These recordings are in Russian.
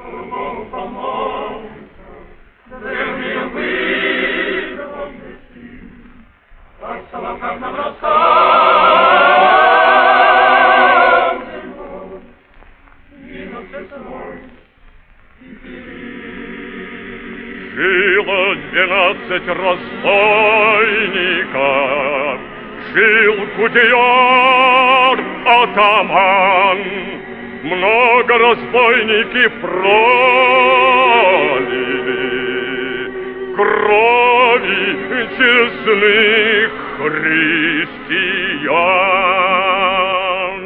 Жило 12 разбойников, жил Кудеяр атаман. Много разбойники пролили крови честных христиан.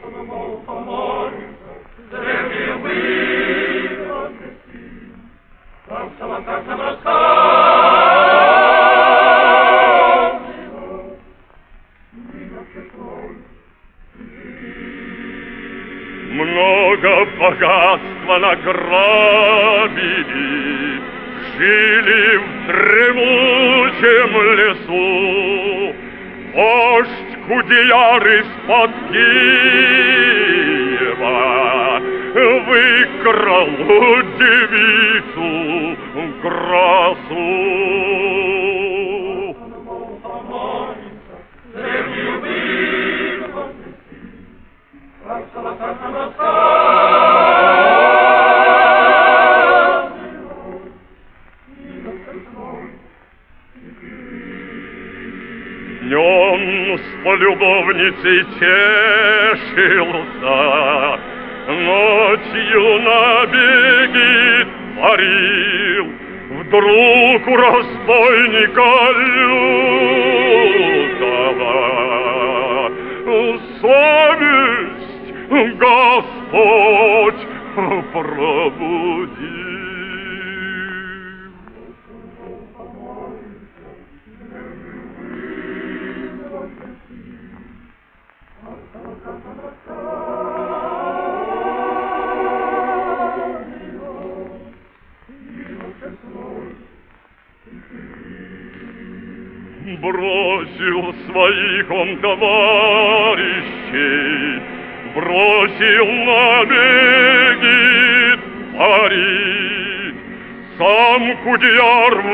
Много богатства награбили, жили в дремучем лесу. Вождь Кудеяр из-под Киева выкрал девицу красу. Днем с полюбовницей тешился, ночью набеги творил. Вдруг у разбойника лютого совесть Господь пробудил. Бросил своих он товарищей, бросил набеги творить. Сам Кудеяр в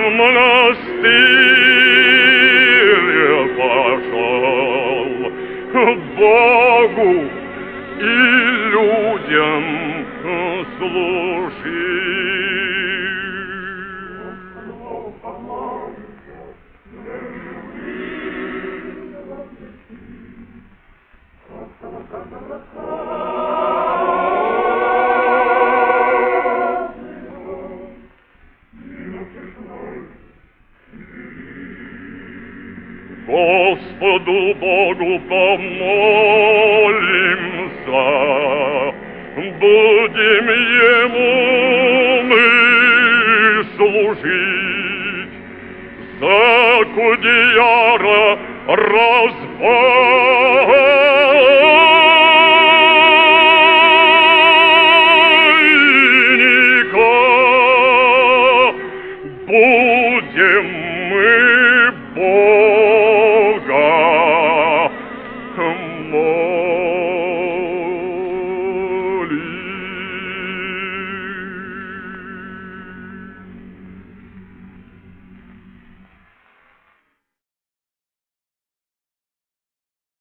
монастырь пошел, Богу и людям служить. Господу Богу помолимся, будем Ему мы служить. За Кудеяра разбойника будем мы Бога молить.